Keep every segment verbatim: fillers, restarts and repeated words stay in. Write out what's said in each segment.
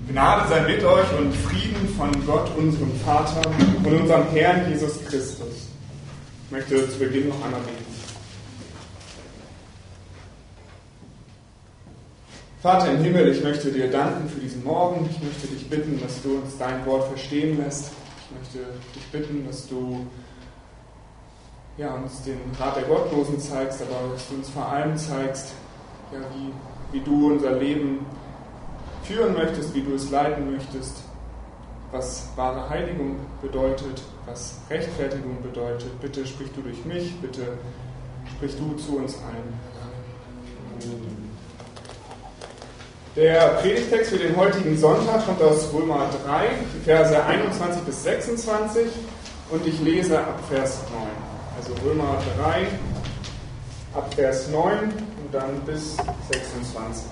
Gnade sei mit euch und Frieden von Gott, unserem Vater und unserem Herrn Jesus Christus. Ich möchte zu Beginn noch einmal beten. Vater im Himmel, ich möchte dir danken für diesen Morgen. Ich möchte dich bitten, dass du uns dein Wort verstehen lässt. Ich möchte dich bitten, dass du ja, uns den Rat der Gottlosen zeigst, aber dass du uns vor allem zeigst, ja, wie, wie du unser Leben führen möchtest, wie du es leiten möchtest, was wahre Heiligung bedeutet, was Rechtfertigung bedeutet. Bitte sprich du durch mich, bitte sprich du zu uns allen. Der Predigtext für den heutigen Sonntag kommt aus Römer drei, die Verse einundzwanzig bis sechsundzwanzig, und ich lese ab Vers neun. Also Römer drei, ab Vers neun und dann bis sechsundzwanzig.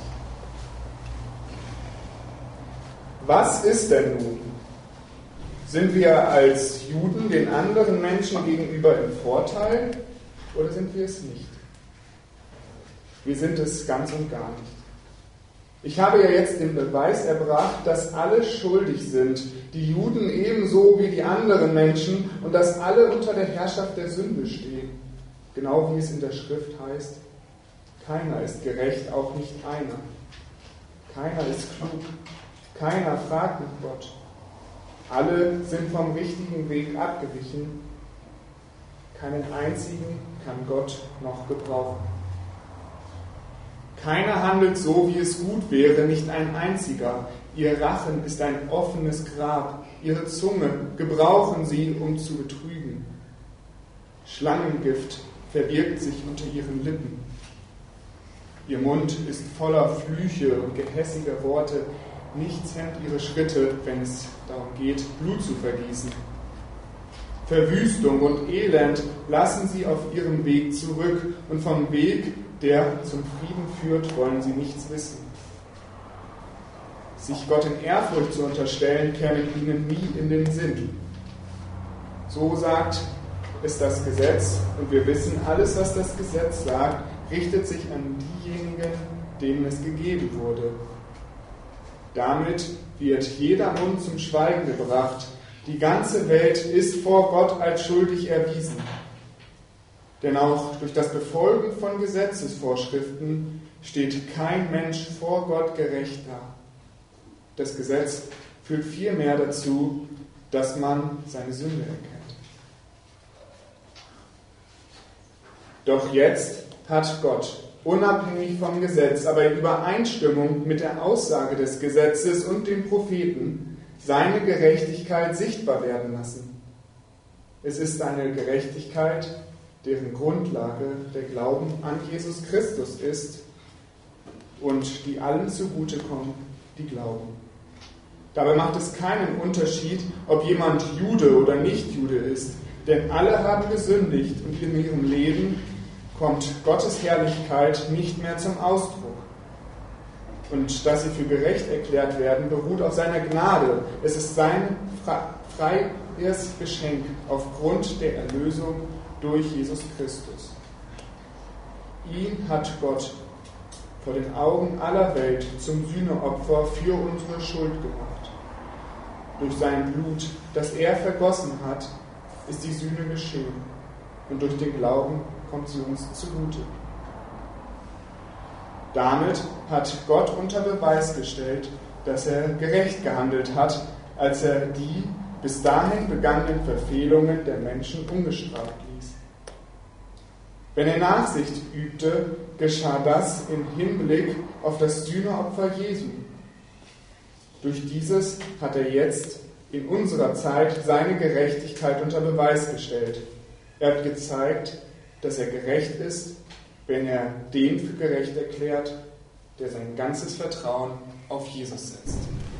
Was ist denn nun? Sind wir als Juden den anderen Menschen gegenüber im Vorteil oder sind wir es nicht? Wir sind es ganz und gar nicht. Ich habe ja jetzt den Beweis erbracht, dass alle schuldig sind, die Juden ebenso wie die anderen Menschen, und dass alle unter der Herrschaft der Sünde stehen. Genau wie es in der Schrift heißt, keiner ist gerecht, auch nicht einer. Keiner ist klug. Keiner fragt nach Gott. Alle sind vom richtigen Weg abgewichen. Keinen einzigen kann Gott noch gebrauchen. Keiner handelt so, wie es gut wäre, nicht ein einziger. Ihr Rachen ist ein offenes Grab. Ihre Zunge gebrauchen sie, um zu betrügen. Schlangengift verbirgt sich unter ihren Lippen. Ihr Mund ist voller Flüche und gehässiger Worte. Nichts hemmt ihre Schritte, wenn es darum geht, Blut zu vergießen. Verwüstung und Elend lassen sie auf ihrem Weg zurück, und vom Weg, der zum Frieden führt, wollen sie nichts wissen. Sich Gott in Ehrfurcht zu unterstellen, käme ihnen nie in den Sinn. So sagt es das Gesetz, und wir wissen, alles, was das Gesetz sagt, richtet sich an diejenigen, denen es gegeben wurde. Damit wird jeder Mund zum Schweigen gebracht. Die ganze Welt ist vor Gott als schuldig erwiesen. Denn auch durch das Befolgen von Gesetzesvorschriften steht kein Mensch vor Gott gerecht da. Das Gesetz führt vielmehr dazu, dass man seine Sünde erkennt. Doch jetzt hat Gott, unabhängig vom Gesetz, aber in Übereinstimmung mit der Aussage des Gesetzes und den Propheten, seine Gerechtigkeit sichtbar werden lassen. Es ist eine Gerechtigkeit, deren Grundlage der Glauben an Jesus Christus ist und die allen zugutekommt, die glauben. Dabei macht es keinen Unterschied, ob jemand Jude oder Nicht-Jude ist, denn alle haben gesündigt und in ihrem Leben kommt Gottes Herrlichkeit nicht mehr zum Ausdruck. Und dass sie für gerecht erklärt werden, beruht auf seiner Gnade. Es ist sein freies Geschenk aufgrund der Erlösung durch Jesus Christus. Ihn hat Gott vor den Augen aller Welt zum Sühneopfer für unsere Schuld gemacht. Durch sein Blut, das er vergossen hat, ist die Sühne geschehen. Und durch den Glauben kommt sie uns zugute. Damit hat Gott unter Beweis gestellt, dass er gerecht gehandelt hat, als er die bis dahin begangenen Verfehlungen der Menschen ungestraft ließ. Wenn er Nachsicht übte, geschah das im Hinblick auf das Sühneopfer Jesu. Durch dieses hat er jetzt in unserer Zeit seine Gerechtigkeit unter Beweis gestellt. Er hat gezeigt, dass er gerecht ist, wenn er den für gerecht erklärt, der sein ganzes Vertrauen auf Jesus setzt.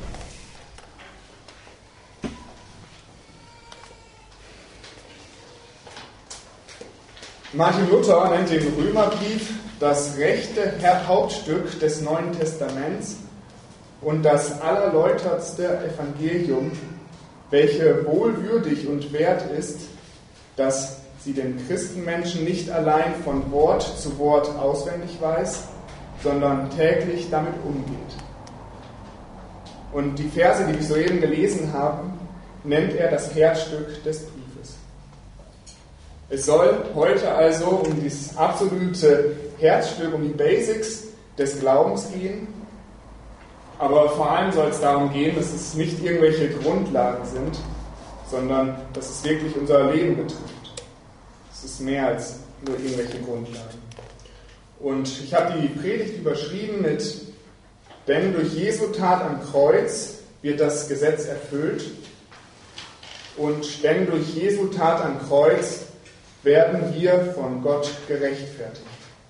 Martin Luther nennt den Römerbrief das rechte Hauptstück des Neuen Testaments und das allerläutertste Evangelium, welche wohlwürdig und wert ist, dass sie den Christenmenschen nicht allein von Wort zu Wort auswendig weiß, sondern täglich damit umgeht. Und die Verse, die wir soeben gelesen haben, nennt er das Herzstück des Briefes. Es soll heute also um dieses absolute Herzstück, um die Basics des Glaubens gehen. Aber vor allem soll es darum gehen, dass es nicht irgendwelche Grundlagen sind, sondern dass es wirklich unser Leben betrifft. Es ist mehr als nur irgendwelche Grundlagen. Und ich habe die Predigt überschrieben mit: Denn durch Jesu Tat am Kreuz wird das Gesetz erfüllt. Und denn durch Jesu Tat am Kreuz werden wir von Gott gerechtfertigt.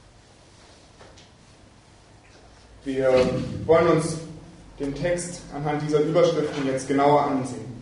Wir wollen uns den Text anhand dieser Überschriften jetzt genauer ansehen.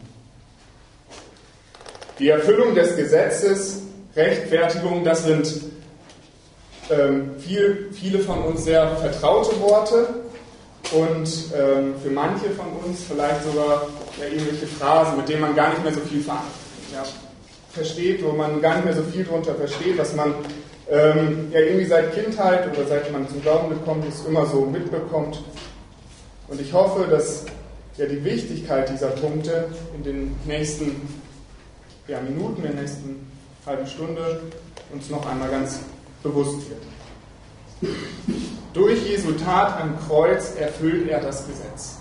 Die Erfüllung des Gesetzes, Rechtfertigung, das sind ähm, viel, viele von uns sehr vertraute Worte und ähm, für manche von uns vielleicht sogar ja, irgendwelche Phrasen, mit denen man gar nicht mehr so viel ver- ja, versteht, wo man gar nicht mehr so viel darunter versteht, was man ähm, ja irgendwie seit Kindheit oder seit man zum Glauben gekommen ist, immer so mitbekommt. Und ich hoffe, dass ja, die Wichtigkeit dieser Punkte in den nächsten ja, Minuten, in der nächsten halben Stunde uns noch einmal ganz bewusst wird. Durch Jesu Tat am Kreuz erfüllt er das Gesetz.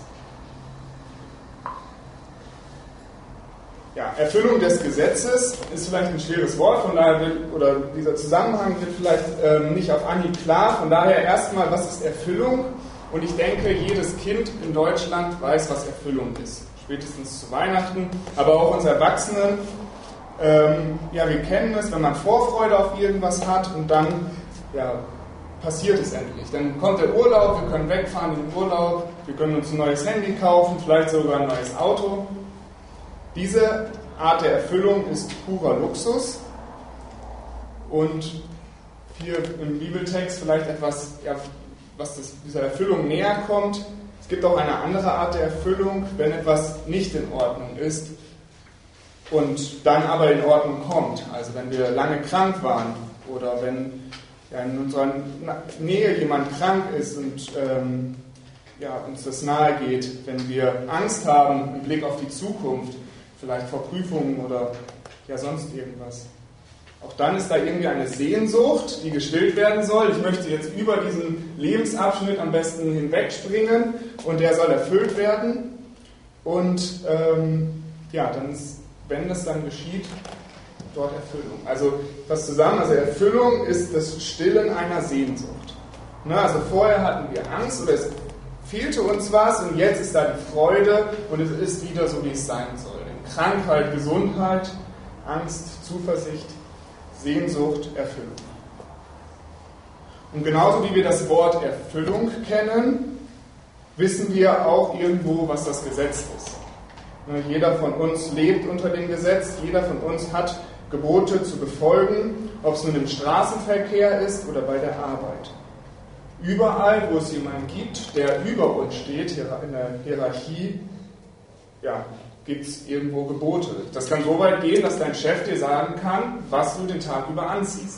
Ja, Erfüllung des Gesetzes ist vielleicht ein schweres Wort, von daher will, oder dieser Zusammenhang wird vielleicht ähm, nicht auf Anhieb klar. Von daher erstmal, was ist Erfüllung? Und ich denke, jedes Kind in Deutschland weiß, was Erfüllung ist. Spätestens zu Weihnachten, aber auch uns Erwachsenen. Ähm, ja, wir kennen es, wenn man Vorfreude auf irgendwas hat und dann ja, passiert es endlich. Dann kommt der Urlaub, wir können wegfahren in den Urlaub, wir können uns ein neues Handy kaufen, vielleicht sogar ein neues Auto. Diese Art der Erfüllung ist purer Luxus und hier im Bibeltext vielleicht etwas, ja, was das, dieser Erfüllung näher kommt. Es gibt auch eine andere Art der Erfüllung, wenn etwas nicht in Ordnung ist und dann aber in Ordnung kommt. Also wenn wir lange krank waren oder wenn ja, in unserer Nähe jemand krank ist und ähm, ja, uns das nahe geht, wenn wir Angst haben im Blick auf die Zukunft, vielleicht vor Prüfungen oder ja sonst irgendwas. Auch dann ist da irgendwie eine Sehnsucht, die gestillt werden soll. Ich möchte jetzt über diesen Lebensabschnitt am besten hinwegspringen und der soll erfüllt werden. Und ähm, ja, dann ist, wenn das dann geschieht, dort Erfüllung. Also was zusammen, also Erfüllung ist das Stillen einer Sehnsucht. Ne, also vorher hatten wir Angst oder es fehlte uns was und jetzt ist da die Freude und es ist wieder so, wie es sein soll. Krankheit, Gesundheit, Angst, Zuversicht, Sehnsucht, Erfüllung. Und genauso wie wir das Wort Erfüllung kennen, wissen wir auch irgendwo, was das Gesetz ist. Jeder von uns lebt unter dem Gesetz, jeder von uns hat Gebote zu befolgen, ob es nun im Straßenverkehr ist oder bei der Arbeit. Überall, wo es jemanden gibt, der über uns steht, in der Hierarchie, ja, gibt es irgendwo Gebote. Das kann so weit gehen, dass dein Chef dir sagen kann, was du den Tag über anziehst.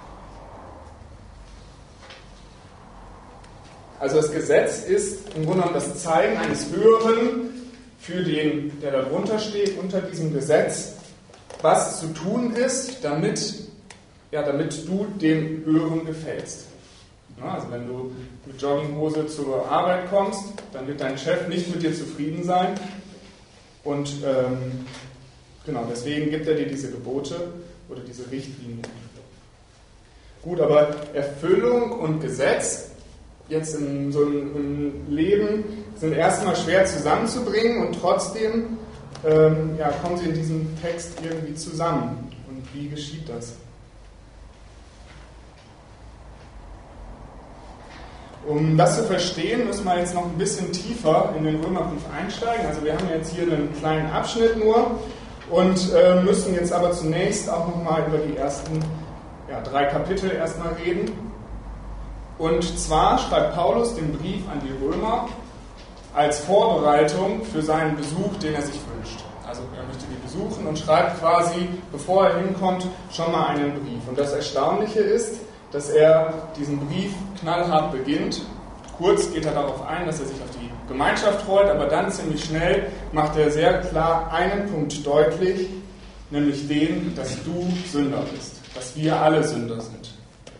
Also das Gesetz ist im Grunde genommen das Zeigen eines Höheren für den, der darunter steht, unter diesem Gesetz, was zu tun ist, damit, ja, damit du dem Höheren gefällst. Ja, also wenn du mit Jogginghose zur Arbeit kommst, dann wird dein Chef nicht mit dir zufrieden sein. Und ähm, genau, deswegen gibt er dir diese Gebote oder diese Richtlinien. Gut, aber Erfüllung und Gesetz jetzt in so einem Leben sind erstmal schwer zusammenzubringen und trotzdem ähm, ja, kommen sie in diesem Text irgendwie zusammen. Und wie geschieht das? Um das zu verstehen, müssen wir jetzt noch ein bisschen tiefer in den Römerbrief einsteigen. Also wir haben jetzt hier einen kleinen Abschnitt nur und äh, müssen jetzt aber zunächst auch nochmal über die ersten ja, drei Kapitel erstmal reden. Und zwar schreibt Paulus den Brief an die Römer als Vorbereitung für seinen Besuch, den er sich wünscht. Also er möchte die besuchen und schreibt quasi, bevor er hinkommt, schon mal einen Brief. Und das Erstaunliche ist, dass er diesen Brief knallhart beginnt. Kurz geht er darauf ein, dass er sich auf die Gemeinschaft freut, aber dann ziemlich schnell macht er sehr klar einen Punkt deutlich, nämlich den, dass du Sünder bist, dass wir alle Sünder sind.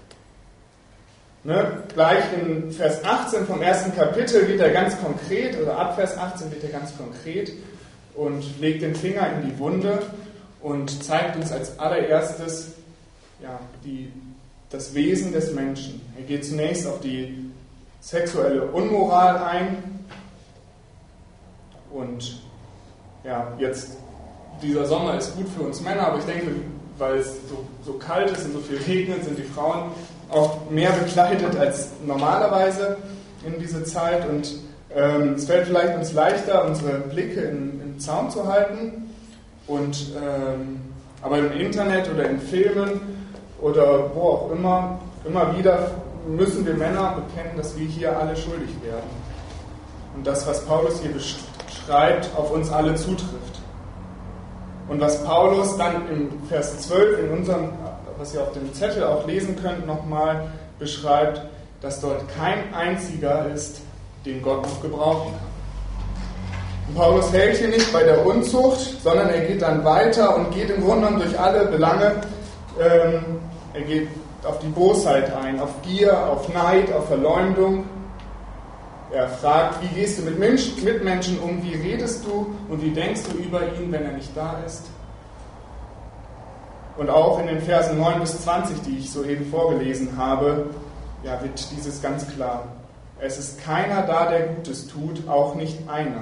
Ne? Gleich in Vers achtzehn vom ersten Kapitel wird er ganz konkret, oder ab Vers achtzehn wird er ganz konkret und legt den Finger in die Wunde und zeigt uns als allererstes ja, die, das Wesen des Menschen. Er geht zunächst auf die sexuelle Unmoral ein und ja, jetzt dieser Sommer ist gut für uns Männer, aber ich denke, weil es so, so kalt ist und so viel regnet, sind die Frauen auch mehr bekleidet als normalerweise in diese Zeit und ähm, es fällt vielleicht uns leichter, unsere Blicke in, im Zaum zu halten und ähm, aber im Internet oder in Filmen oder wo auch immer, immer wieder müssen wir Männer bekennen, dass wir hier alle schuldig werden und das, was Paulus hier beschreibt, auf uns alle zutrifft. Und was Paulus dann im Vers zwölf in unserem, was ihr auf dem Zettel auch lesen könnt, nochmal beschreibt, dass dort kein einziger ist, den Gott noch gebrauchen kann. Und Paulus hält hier nicht bei der Unzucht, sondern er geht dann weiter und geht im Grunde genommen durch alle Belange. Ähm, er geht auf die Bosheit ein, auf Gier, auf Neid, auf Verleumdung. Er fragt, wie gehst du mit Mitmenschen um, wie redest du und wie denkst du über ihn, wenn er nicht da ist? Und auch in den Versen neun bis zwanzig, die ich soeben vorgelesen habe, ja, wird dieses ganz klar. Es ist keiner da, der Gutes tut, auch nicht einer.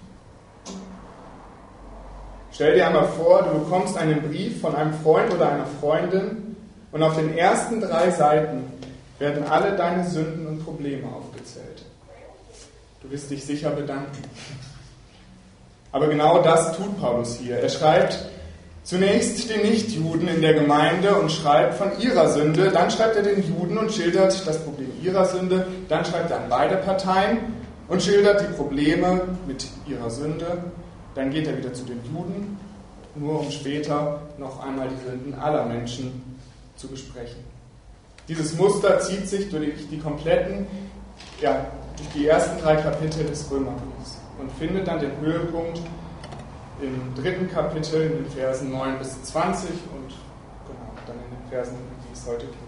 Stell dir einmal vor, du bekommst einen Brief von einem Freund oder einer Freundin und auf den ersten drei Seiten werden alle deine Sünden und Probleme aufgezählt. Du wirst dich sicher bedanken. Aber genau das tut Paulus hier. Er schreibt zunächst den Nichtjuden in der Gemeinde und schreibt von ihrer Sünde. Dann schreibt er den Juden und schildert das Problem ihrer Sünde. Dann schreibt er an beide Parteien und schildert die Probleme mit ihrer Sünde. Dann geht er wieder zu den Juden, nur um später noch einmal die Sünden aller Menschen zu besprechen. Dieses Muster zieht sich durch die kompletten, ja, durch die ersten drei Kapitel des Römerbriefs und findet dann den Höhepunkt im dritten Kapitel in den Versen neun bis zwanzig und genau, dann in den Versen, um die es heute geht.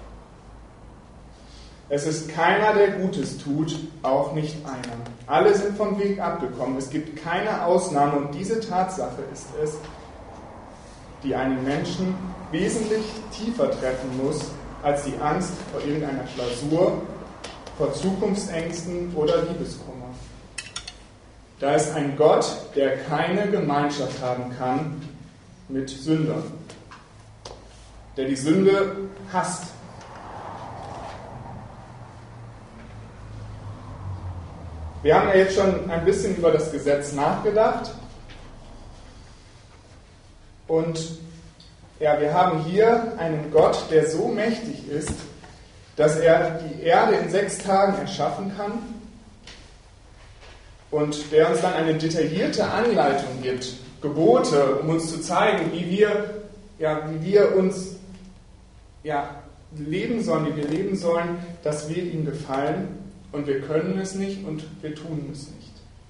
Es ist keiner, der Gutes tut, auch nicht einer. Alle sind vom Weg abgekommen. Es gibt keine Ausnahme und diese Tatsache ist es, die einen Menschen wesentlich tiefer treffen muss als die Angst vor irgendeiner Klausur, vor Zukunftsängsten oder Liebeskummer. Da ist ein Gott, der keine Gemeinschaft haben kann mit Sündern, der die Sünde hasst. Wir haben ja jetzt schon ein bisschen über das Gesetz nachgedacht und ja, wir haben hier einen Gott, der so mächtig ist, dass er die Erde in sechs Tagen erschaffen kann und der uns dann eine detaillierte Anleitung gibt, Gebote, um uns zu zeigen, wie wir, ja, wie wir uns ja, leben sollen, wie wir leben sollen, dass wir ihm gefallen und wir können es nicht und wir tun es nicht.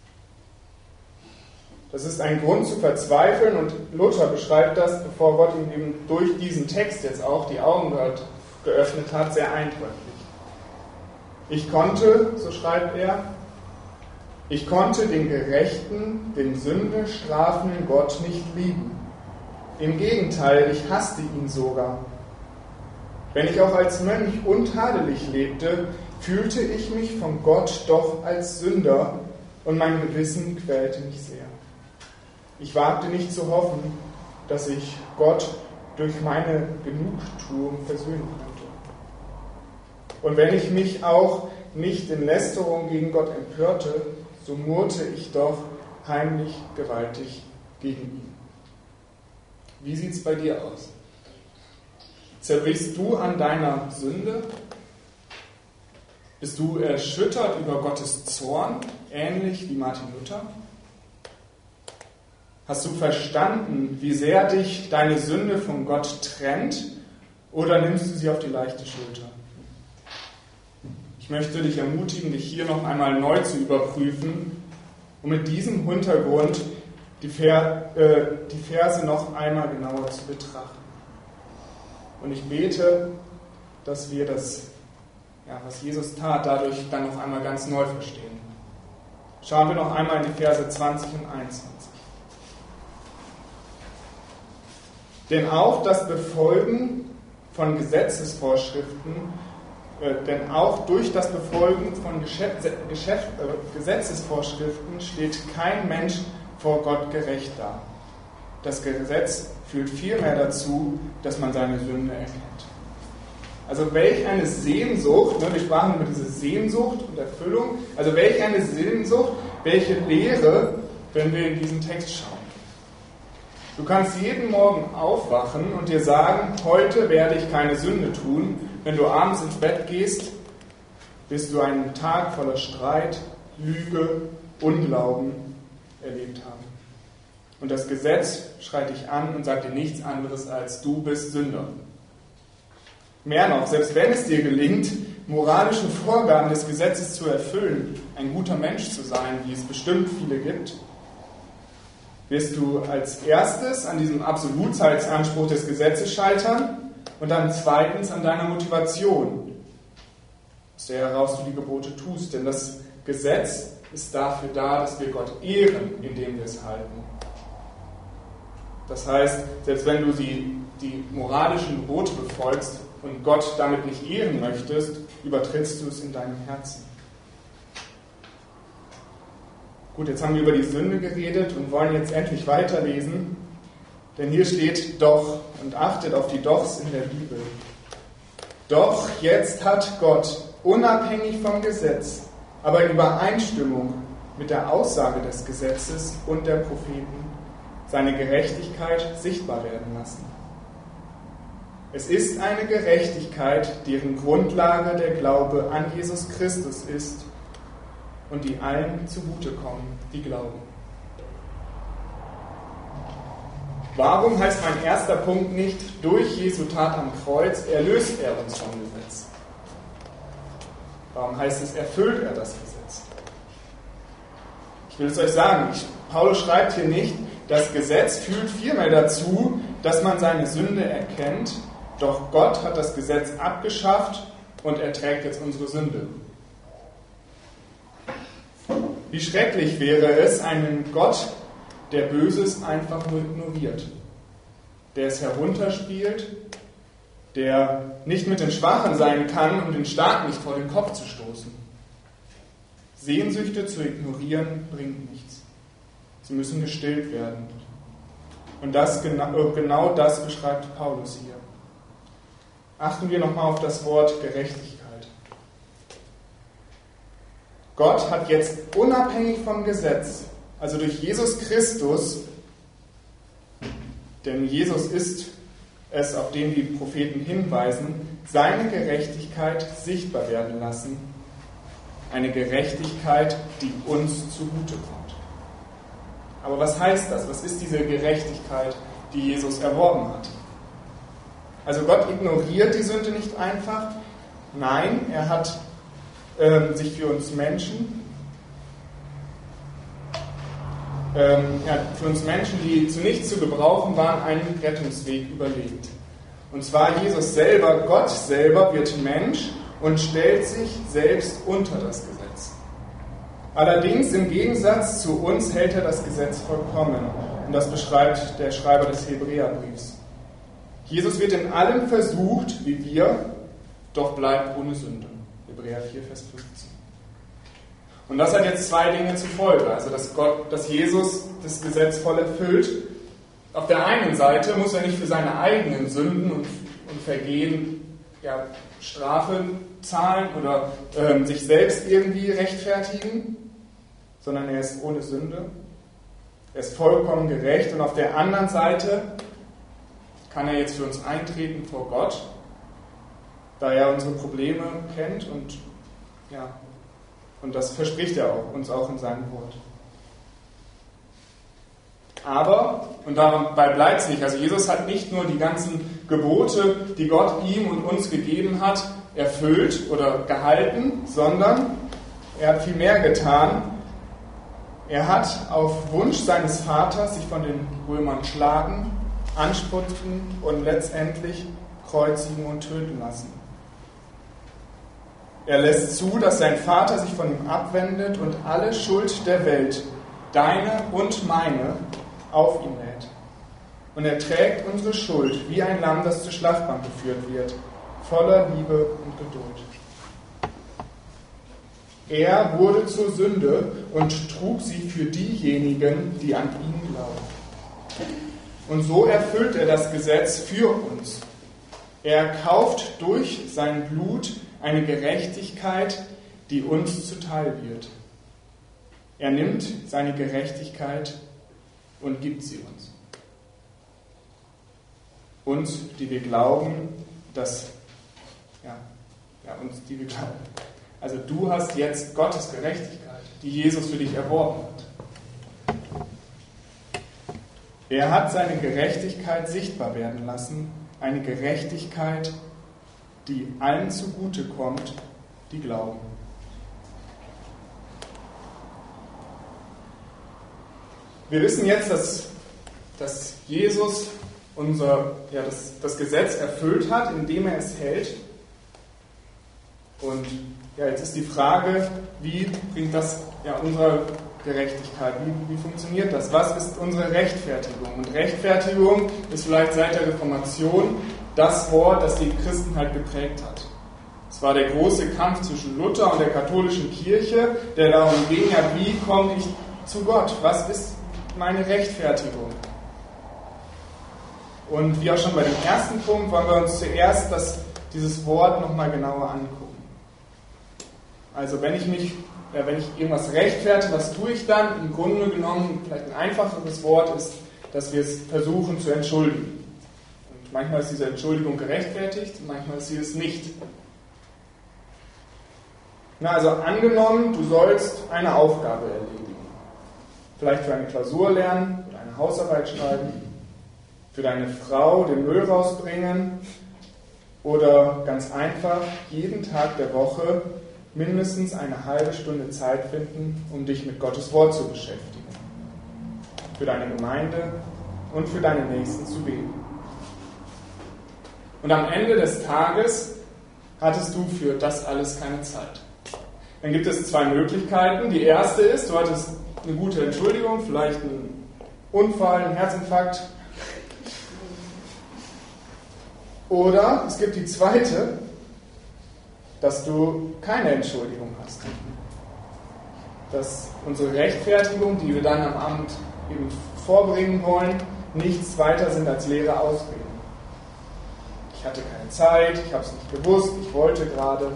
Das ist ein Grund zu verzweifeln und Luther beschreibt das, bevor Gott ihm eben durch diesen Text jetzt auch die Augen dort geöffnet hat, sehr eindrücklich. Ich konnte, so schreibt er, ich konnte den gerechten, den Sünde strafenden Gott nicht lieben. Im Gegenteil, ich hasste ihn sogar. Wenn ich auch als Mönch untadelig lebte, fühlte ich mich von Gott doch als Sünder und mein Gewissen quälte mich sehr. Ich wagte nicht zu hoffen, dass ich Gott durch meine Genugtuung versöhnen könnte. Und wenn ich mich auch nicht in Lästerung gegen Gott empörte, so murrte ich doch heimlich gewaltig gegen ihn. Wie sieht es bei dir aus? Zerbrichst du an deiner Sünde? Bist du erschüttert über Gottes Zorn, ähnlich wie Martin Luther? Hast du verstanden, wie sehr dich deine Sünde von Gott trennt, oder nimmst du sie auf die leichte Schulter? Ich Ich möchte dich ermutigen, dich hier noch einmal neu zu überprüfen und mit diesem Hintergrund die, Ver, äh, die Verse noch einmal genauer zu betrachten. Und ich bete, dass wir das, ja, was Jesus tat, dadurch dann noch einmal ganz neu verstehen. Schauen wir noch einmal in die Verse zwanzig und einundzwanzig. Denn auch das Befolgen von Gesetzesvorschriften, äh, denn auch durch das Befolgen von Geschäft, Geschäft, äh, Gesetzesvorschriften steht kein Mensch vor Gott gerecht da. Das Gesetz führt vielmehr dazu, dass man seine Sünde erkennt. Also welch eine Sehnsucht, ne, wir sprachen über diese Sehnsucht und Erfüllung, also welch eine Sehnsucht, welche Lehre, wenn wir in diesen Text schauen. Du kannst jeden Morgen aufwachen und dir sagen, heute werde ich keine Sünde tun. Wenn du abends ins Bett gehst, wirst du einen Tag voller Streit, Lüge, Unglauben erlebt haben. Und das Gesetz schreit dich an und sagt dir nichts anderes als, du bist Sünder. Mehr noch, selbst wenn es dir gelingt, moralische Vorgaben des Gesetzes zu erfüllen, ein guter Mensch zu sein, wie es bestimmt viele gibt, wirst du als erstes an diesem Absolutheitsanspruch des Gesetzes scheitern und dann zweitens an deiner Motivation, aus der heraus du die Gebote tust. Denn das Gesetz ist dafür da, dass wir Gott ehren, indem wir es halten. Das heißt, selbst wenn du die, die moralischen Gebote befolgst und Gott damit nicht ehren möchtest, übertrittst du es in deinem Herzen. Gut, jetzt haben wir über die Sünde geredet und wollen jetzt endlich weiterlesen, denn hier steht doch und achtet auf die Dochs in der Bibel. Doch jetzt hat Gott, unabhängig vom Gesetz, aber in Übereinstimmung mit der Aussage des Gesetzes und der Propheten, seine Gerechtigkeit sichtbar werden lassen. Es ist eine Gerechtigkeit, deren Grundlage der Glaube an Jesus Christus ist und die allen zugutekommen, die glauben. Warum heißt mein erster Punkt nicht, durch Jesu Tat am Kreuz erlöst er uns vom Gesetz? Warum heißt es, erfüllt er das Gesetz? Ich will es euch sagen, ich, Paulus schreibt hier nicht, das Gesetz führt vielmehr dazu, dass man seine Sünde erkennt, doch Gott hat das Gesetz abgeschafft und er trägt jetzt unsere Sünde. Wie schrecklich wäre es, einen Gott, der Böses einfach nur ignoriert, der es herunterspielt, der nicht mit den Schwachen sein kann, um den Starken nicht vor den Kopf zu stoßen. Sehnsüchte zu ignorieren bringt nichts. Sie müssen gestillt werden. Und das, genau, genau das beschreibt Paulus hier. Achten wir nochmal auf das Wort Gerechtigkeit. Gott hat jetzt unabhängig vom Gesetz, also durch Jesus Christus, denn Jesus ist es, auf den die Propheten hinweisen, seine Gerechtigkeit sichtbar werden lassen. Eine Gerechtigkeit, die uns zugutekommt. Aber was heißt das? Was ist diese Gerechtigkeit, die Jesus erworben hat? Also Gott ignoriert die Sünde nicht einfach. Nein, er hat ähm, sich für uns Menschen, ähm, ja, für uns Menschen, die zu nichts zu gebrauchen waren, einen Rettungsweg überlegt. Und zwar Jesus selber, Gott selber wird Mensch und stellt sich selbst unter das Gesetz. Allerdings im Gegensatz zu uns hält er das Gesetz vollkommen. Und das beschreibt der Schreiber des Hebräerbriefs. Jesus wird in allem versucht, wie wir, doch bleibt ohne Sünde. Hebräer vier, Vers fünfzehn. Und das hat jetzt zwei Dinge zur Folge. Also, dass, Gott, dass Jesus das Gesetz voll erfüllt. Auf der einen Seite muss er nicht für seine eigenen Sünden und, und Vergehen ja, Strafe zahlen oder ähm, sich selbst irgendwie rechtfertigen, sondern er ist ohne Sünde. Er ist vollkommen gerecht. Und auf der anderen Seite kann er jetzt für uns eintreten vor Gott, da er unsere Probleme kennt und ja, und das verspricht er auch, uns auch in seinem Wort. Aber, und dabei bleibt es nicht, also Jesus hat nicht nur die ganzen Gebote, die Gott ihm und uns gegeben hat, erfüllt oder gehalten, sondern er hat viel mehr getan. Er hat auf Wunsch seines Vaters sich von den Römern schlagen, anspucken und letztendlich kreuzigen und töten lassen. Er lässt zu, dass sein Vater sich von ihm abwendet und alle Schuld der Welt, deine und meine, auf ihn lädt. Und er trägt unsere Schuld wie ein Lamm, das zur Schlachtbank geführt wird, voller Liebe und Geduld. Er wurde zur Sünde und trug sie für diejenigen, die an ihn glauben. Und so erfüllt er das Gesetz für uns. Er kauft durch sein Blut eine Gerechtigkeit, die uns zuteil wird. Er nimmt seine Gerechtigkeit und gibt sie uns. Uns, die wir glauben, dass, ja, ja, uns, die wir glauben. Also du hast jetzt Gottes Gerechtigkeit, die Jesus für dich erworben hat. Er hat seine Gerechtigkeit sichtbar werden lassen, eine Gerechtigkeit, die allen zugute kommt, die glauben. Wir wissen jetzt, dass, dass Jesus unser, ja, das, das Gesetz erfüllt hat, indem er es hält. Und ja, jetzt ist die Frage, wie bringt das ja, unsere Gerechtigkeit, wie, wie funktioniert das? Was ist unsere Rechtfertigung? Und Rechtfertigung ist vielleicht seit der Reformation das Wort, das die Christen halt geprägt hat. Es war der große Kampf zwischen Luther und der katholischen Kirche, der darum ging, ja, wie komme ich zu Gott? Was ist meine Rechtfertigung? Und wie auch schon bei dem ersten Punkt, wollen wir uns zuerst das, dieses Wort nochmal genauer angucken. Also wenn ich mich, ja, wenn ich irgendwas rechtfertige, was tue ich dann? Im Grunde genommen, vielleicht ein einfacheres Wort ist, dass wir es versuchen zu entschuldigen. Und manchmal ist diese Entschuldigung gerechtfertigt, manchmal ist sie es nicht. Na, also angenommen, du sollst eine Aufgabe erledigen. Vielleicht für eine Klausur lernen oder eine Hausarbeit schreiben, für deine Frau den Müll rausbringen oder ganz einfach jeden Tag der Woche mindestens eine halbe Stunde Zeit finden, um dich mit Gottes Wort zu beschäftigen. Für deine Gemeinde und für deine Nächsten zu beten. Und am Ende des Tages hattest du für das alles keine Zeit. Dann gibt es zwei Möglichkeiten. Die erste ist, du hattest eine gute Entschuldigung, vielleicht einen Unfall, einen Herzinfarkt. Oder es gibt die zweite, dass du keine Entschuldigung hast. Dass unsere Rechtfertigung, die wir dann am Abend eben vorbringen wollen, nichts weiter sind als leere Ausreden. Ich hatte keine Zeit, ich habe es nicht gewusst, ich wollte gerade.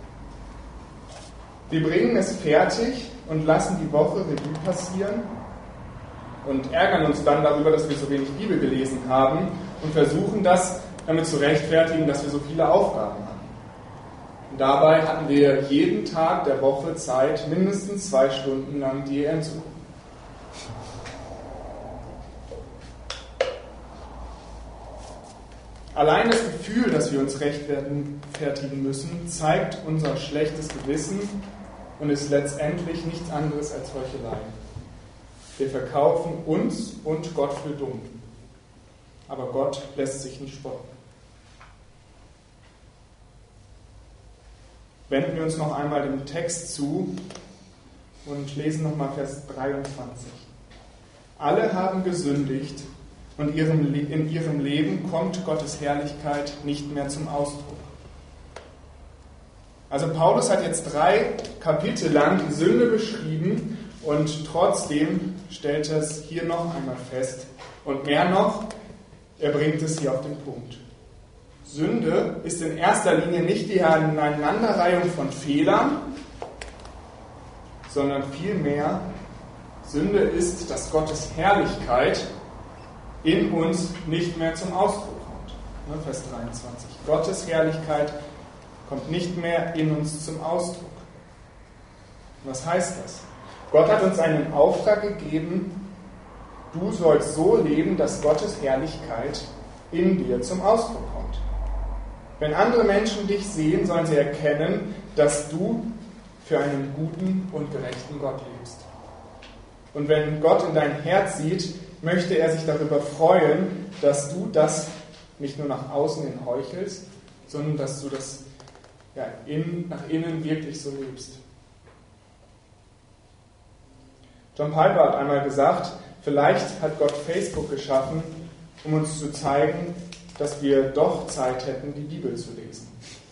Wir bringen es fertig und lassen die Woche Revue passieren und ärgern uns dann darüber, dass wir so wenig Bibel gelesen haben und versuchen das damit zu rechtfertigen, dass wir so viele Aufgaben haben. Und dabei hatten wir jeden Tag der Woche Zeit, mindestens zwei Stunden lang die E M zu gucken. Allein das Gefühl, dass wir uns rechtfertigen müssen, zeigt unser schlechtes Gewissen und ist letztendlich nichts anderes als Heuchelei. Wir verkaufen uns und Gott für dumm. Aber Gott lässt sich nicht spotten. Wenden wir uns noch einmal dem Text zu und lesen nochmal Vers dreiundzwanzig. Alle haben gesündigt und in ihrem Leben kommt Gottes Herrlichkeit nicht mehr zum Ausdruck. Also Paulus hat jetzt drei Kapitel lang die Sünde beschrieben und trotzdem stellt er es hier noch einmal fest. Und mehr noch, er bringt es hier auf den Punkt. Sünde ist in erster Linie nicht die Aneinanderreihung von Fehlern, sondern vielmehr, Sünde ist, dass Gottes Herrlichkeit in uns nicht mehr zum Ausdruck kommt. Vers dreiundzwanzig. Gottes Herrlichkeit kommt nicht mehr in uns zum Ausdruck. Was heißt das? Gott hat uns einen Auftrag gegeben, du sollst so leben, dass Gottes Herrlichkeit in dir zum Ausdruck kommt. Wenn andere Menschen dich sehen, sollen sie erkennen, dass du für einen guten und gerechten Gott lebst. Und wenn Gott in dein Herz sieht, möchte er sich darüber freuen, dass du das nicht nur nach außen hin heuchelst, sondern dass du das ja, in, nach innen wirklich so lebst. John Piper hat einmal gesagt, vielleicht hat Gott Facebook geschaffen, um uns zu zeigen, dass wir doch Zeit hätten, die Bibel zu lesen.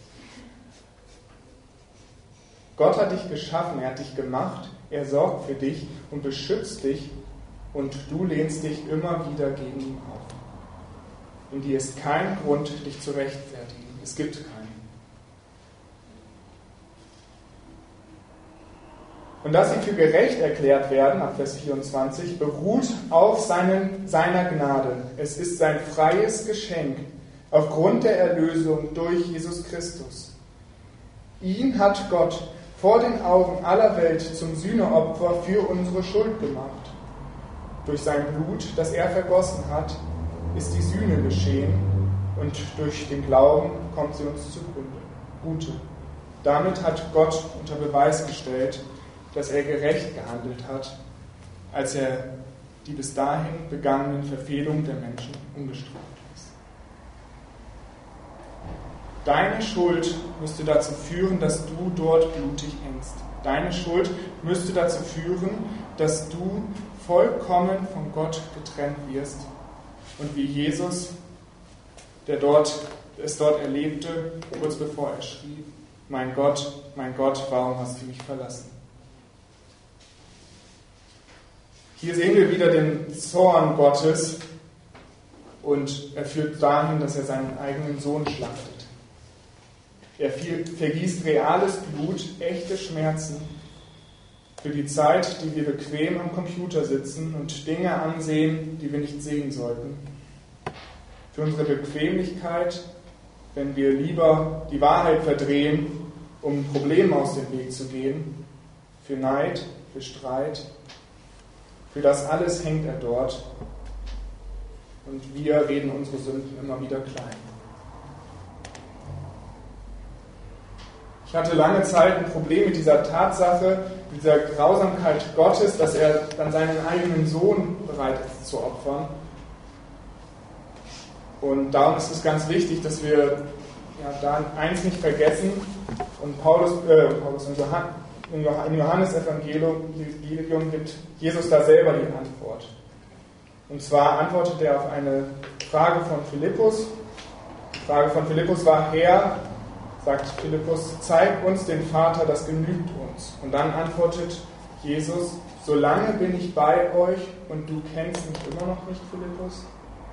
Gott hat dich geschaffen, er hat dich gemacht, er sorgt für dich und beschützt dich und du lehnst dich immer wieder gegen ihn auf. In dir ist kein Grund, dich zu rechtfertigen. Es gibt keinen. Und dass sie für gerecht erklärt werden, ab Vers vierundzwanzig, beruht auf seinen, seiner Gnade. Es ist sein freies Geschenk aufgrund der Erlösung durch Jesus Christus. Ihn hat Gott vor den Augen aller Welt zum Sühneopfer für unsere Schuld gemacht. Durch sein Blut, das er vergossen hat, ist die Sühne geschehen und durch den Glauben kommt sie uns zugute. Damit hat Gott unter Beweis gestellt, dass er gerecht gehandelt hat, als er die bis dahin begangenen Verfehlungen der Menschen ungestraft ließ. Deine Schuld müsste dazu führen, dass du dort blutig hängst. Deine Schuld müsste dazu führen, dass du vollkommen von Gott getrennt wirst und wie Jesus, der dort, es dort erlebte, kurz bevor er schrie, mein Gott, mein Gott, warum hast du mich verlassen? Hier sehen wir wieder den Zorn Gottes und er führt dahin, dass er seinen eigenen Sohn schlachtet. Er vergießt reales Blut, echte Schmerzen für die Zeit, die wir bequem am Computer sitzen und Dinge ansehen, die wir nicht sehen sollten. Für unsere Bequemlichkeit, wenn wir lieber die Wahrheit verdrehen, um Problemen aus dem Weg zu gehen. Für Neid, für Streit. Für das alles hängt er dort und wir reden unsere Sünden immer wieder klein. Ich hatte lange Zeit ein Problem mit dieser Tatsache, mit dieser Grausamkeit Gottes, dass er dann seinen eigenen Sohn bereit ist zu opfern. Und darum ist es ganz wichtig, dass wir ja, da eins nicht vergessen und Paulus, äh, Paulus und Johannes, im Johannesevangelium gibt Jesus da selber die Antwort. Und zwar antwortet er auf eine Frage von Philippus. Die Frage von Philippus war: Herr, sagt Philippus, zeig uns den Vater, das genügt uns. Und dann antwortet Jesus: Solange bin ich bei euch und du kennst mich immer noch nicht, Philippus.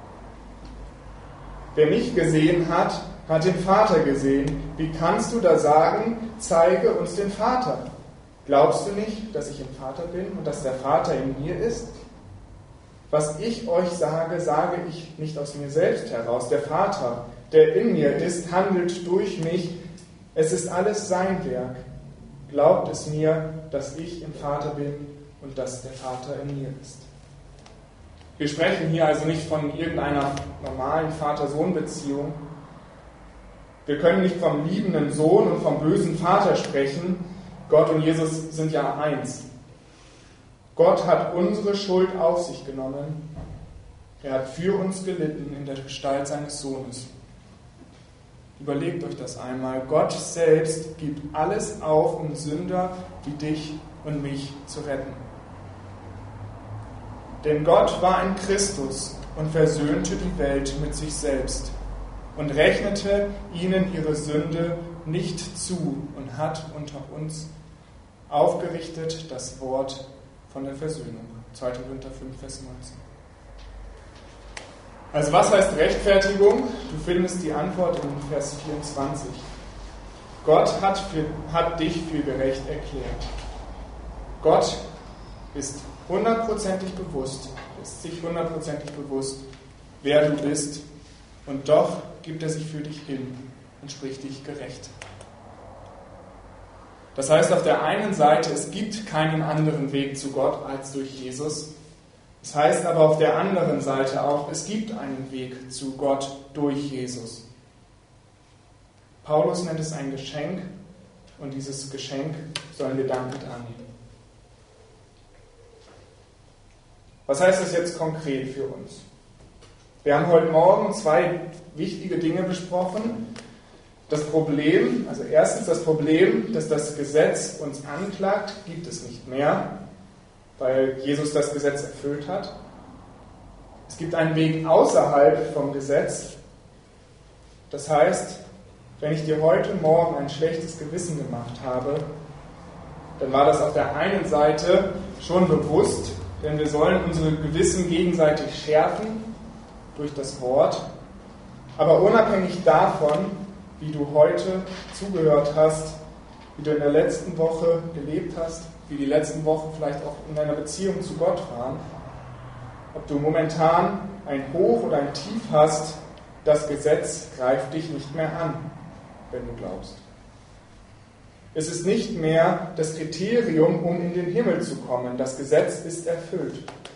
Wer mich gesehen hat, hat den Vater gesehen. Wie kannst du da sagen, zeige uns den Vater? Glaubst du nicht, dass ich im Vater bin und dass der Vater in mir ist? Was ich euch sage, sage ich nicht aus mir selbst heraus. Der Vater, der in mir ist, handelt durch mich. Es ist alles sein Werk. Glaubt es mir, dass ich im Vater bin und dass der Vater in mir ist. Wir sprechen hier also nicht von irgendeiner normalen Vater-Sohn-Beziehung. Wir können nicht vom liebenden Sohn und vom bösen Vater sprechen. Gott und Jesus sind ja eins. Gott hat unsere Schuld auf sich genommen. Er hat für uns gelitten in der Gestalt seines Sohnes. Überlegt euch das einmal. Gott selbst gibt alles auf, um Sünder wie dich und mich zu retten. Denn Gott war in Christus und versöhnte die Welt mit sich selbst und rechnete ihnen ihre Sünde nicht zu und hat unter uns aufgerichtet das Wort von der Versöhnung. zweiter Korinther fünf, Vers neunzehn. Also was heißt Rechtfertigung? Du findest die Antwort in Vers vierundzwanzig. Gott hat, für, hat dich für gerecht erklärt. Gott ist hundertprozentig bewusst, ist sich hundertprozentig bewusst, wer du bist, und doch gibt er sich für dich hin und spricht dich gerecht. Das heißt auf der einen Seite, es gibt keinen anderen Weg zu Gott als durch Jesus. Das heißt aber auf der anderen Seite auch, es gibt einen Weg zu Gott durch Jesus. Paulus nennt es ein Geschenk und dieses Geschenk sollen wir dankend annehmen. Was heißt das jetzt konkret für uns? Wir haben heute Morgen zwei wichtige Dinge besprochen. Das Problem, also erstens das Problem, dass das Gesetz uns anklagt, gibt es nicht mehr, weil Jesus das Gesetz erfüllt hat. Es gibt einen Weg außerhalb vom Gesetz. Das heißt, wenn ich dir heute Morgen ein schlechtes Gewissen gemacht habe, dann war das auf der einen Seite schon bewusst, denn wir sollen unsere Gewissen gegenseitig schärfen durch das Wort. Aber unabhängig davon, wie du heute zugehört hast, wie du in der letzten Woche gelebt hast, wie die letzten Wochen vielleicht auch in deiner Beziehung zu Gott waren, ob du momentan ein Hoch oder ein Tief hast, das Gesetz greift dich nicht mehr an, wenn du glaubst. Es ist nicht mehr das Kriterium, um in den Himmel zu kommen. Das Gesetz ist erfüllt.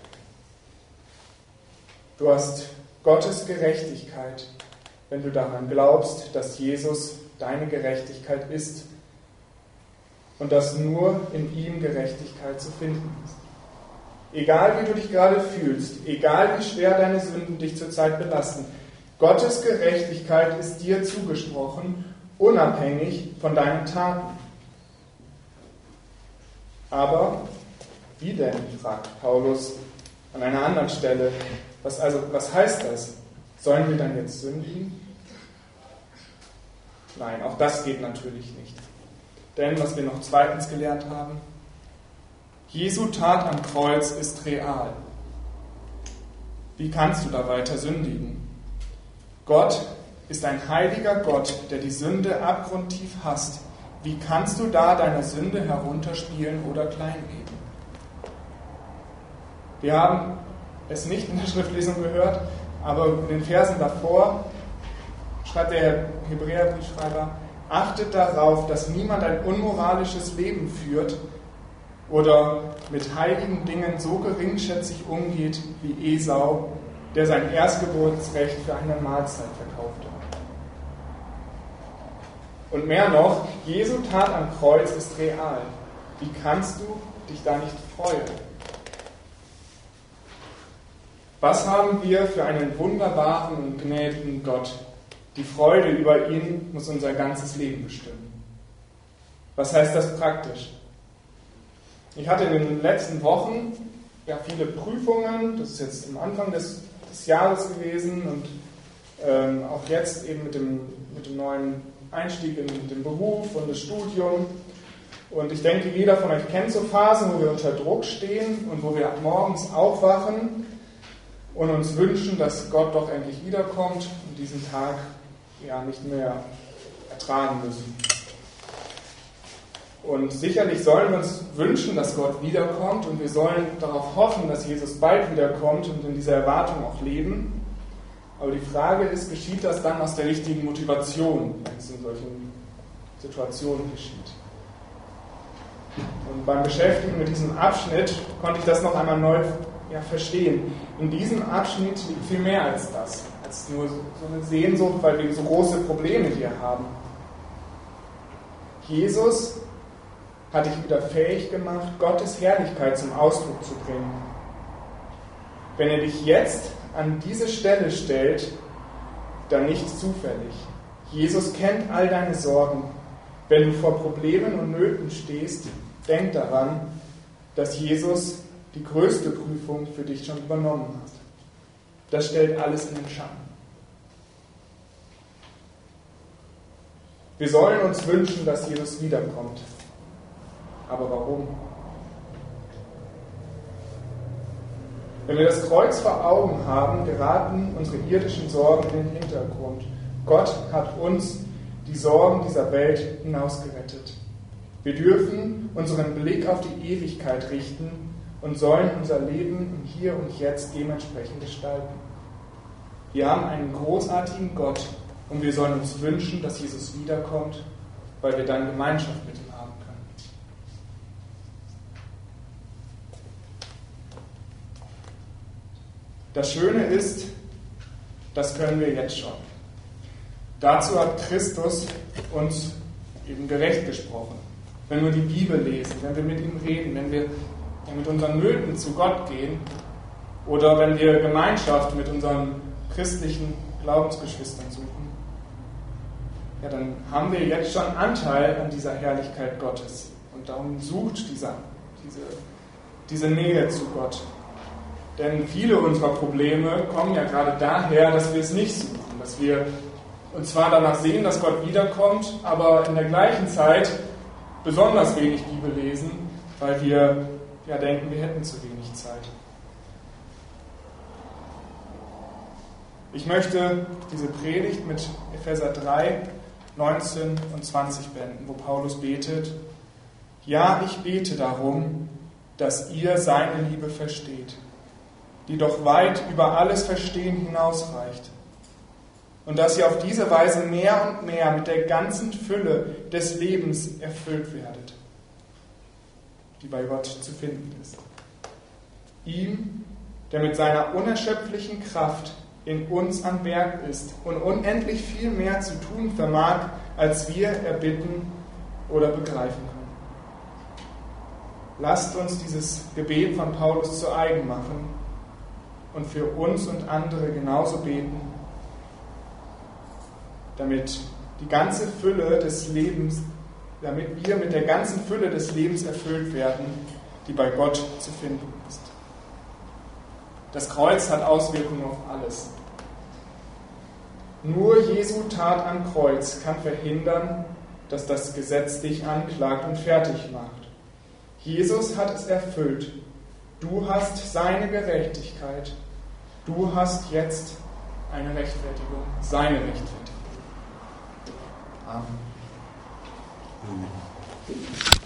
Du hast Gottes Gerechtigkeit, wenn du daran glaubst, dass Jesus deine Gerechtigkeit ist und dass nur in ihm Gerechtigkeit zu finden ist. Egal wie du dich gerade fühlst, egal wie schwer deine Sünden dich zurzeit belasten, Gottes Gerechtigkeit ist dir zugesprochen, unabhängig von deinen Taten. Aber wie denn, fragt Paulus an einer anderen Stelle. Was, also, was heißt das? Sollen wir dann jetzt sündigen? Nein, auch das geht natürlich nicht. Denn, was wir noch zweitens gelernt haben, Jesu Tat am Kreuz ist real. Wie kannst du da weiter sündigen? Gott ist ein heiliger Gott, der die Sünde abgrundtief hasst. Wie kannst du da deine Sünde herunterspielen oder kleinreden? Wir haben es nicht in der Schriftlesung gehört, aber in den Versen davor schreibt der Hebräerbriefschreiber: Achtet darauf, dass niemand ein unmoralisches Leben führt oder mit heiligen Dingen so geringschätzig umgeht wie Esau, der sein Erstgeburtsrecht für eine Mahlzeit verkaufte. Und mehr noch, Jesu Tat am Kreuz ist real. Wie kannst du dich da nicht freuen? Was haben wir für einen wunderbaren und gnädigen Gott? Die Freude über ihn muss unser ganzes Leben bestimmen. Was heißt das praktisch? Ich hatte in den letzten Wochen ja viele Prüfungen, das ist jetzt am Anfang des, des Jahres gewesen und ähm, auch jetzt eben mit dem, mit dem neuen Einstieg in den Beruf und das Studium. Und ich denke, jeder von euch kennt so Phasen, wo wir unter Druck stehen und wo wir morgens aufwachen und uns wünschen, dass Gott doch endlich wiederkommt und diesen Tag ja nicht mehr ertragen müssen. Und sicherlich sollen wir uns wünschen, dass Gott wiederkommt und wir sollen darauf hoffen, dass Jesus bald wiederkommt und in dieser Erwartung auch leben. Aber die Frage ist, geschieht das dann aus der richtigen Motivation, wenn es in solchen Situationen geschieht? Und beim Beschäftigen mit diesem Abschnitt konnte ich das noch einmal neu ja, verstehen. In diesem Abschnitt liegt viel mehr als das, als nur so eine Sehnsucht, weil wir so große Probleme hier haben. Jesus hat dich wieder fähig gemacht, Gottes Herrlichkeit zum Ausdruck zu bringen. Wenn er dich jetzt an diese Stelle stellt, dann nicht zufällig. Jesus kennt all deine Sorgen. Wenn du vor Problemen und Nöten stehst, denk daran, dass Jesus die größte Prüfung für dich schon übernommen hat. Das stellt alles in den Schatten. Wir sollen uns wünschen, dass Jesus wiederkommt. Aber warum? Wenn wir das Kreuz vor Augen haben, geraten unsere irdischen Sorgen in den Hintergrund. Gott hat uns die Sorgen dieser Welt hinausgerettet. Wir dürfen unseren Blick auf die Ewigkeit richten und sollen unser Leben im Hier und Jetzt dementsprechend gestalten. Wir haben einen großartigen Gott und wir sollen uns wünschen, dass Jesus wiederkommt, weil wir dann Gemeinschaft mit ihm haben können. Das Schöne ist, das können wir jetzt schon. Dazu hat Christus uns eben gerecht gesprochen. Wenn wir die Bibel lesen, wenn wir mit ihm reden, wenn wir mit unseren Nöten zu Gott gehen oder wenn wir Gemeinschaft mit unseren christlichen Glaubensgeschwistern suchen, ja, dann haben wir jetzt schon Anteil an dieser Herrlichkeit Gottes. Und darum sucht dieser, diese, diese Nähe zu Gott. Denn viele unserer Probleme kommen ja gerade daher, dass wir es nicht suchen, dass wir uns zwar danach sehen, dass Gott wiederkommt, aber in der gleichen Zeit besonders wenig Bibel lesen, weil wir ja denken, wir hätten zu wenig Zeit. Ich möchte diese Predigt mit Epheser drei, neunzehn und zwanzig beenden, wo Paulus betet: Ja, ich bete darum, dass ihr seine Liebe versteht, die doch weit über alles Verstehen hinausreicht, und dass ihr auf diese Weise mehr und mehr mit der ganzen Fülle des Lebens erfüllt werdet, die bei Gott zu finden ist. Ihm, der mit seiner unerschöpflichen Kraft in uns am Werk ist und unendlich viel mehr zu tun vermag, als wir erbitten oder begreifen können. Lasst uns dieses Gebet von Paulus zu eigen machen und für uns und andere genauso beten, damit die ganze Fülle des Lebens, damit wir mit der ganzen Fülle des Lebens erfüllt werden, die bei Gott zu finden ist. Das Kreuz hat Auswirkungen auf alles. Nur Jesu Tat am Kreuz kann verhindern, dass das Gesetz dich anklagt und fertig macht. Jesus hat es erfüllt. Du hast seine Gerechtigkeit. Du hast jetzt eine Rechtfertigung, seine Rechtfertigung. Amen.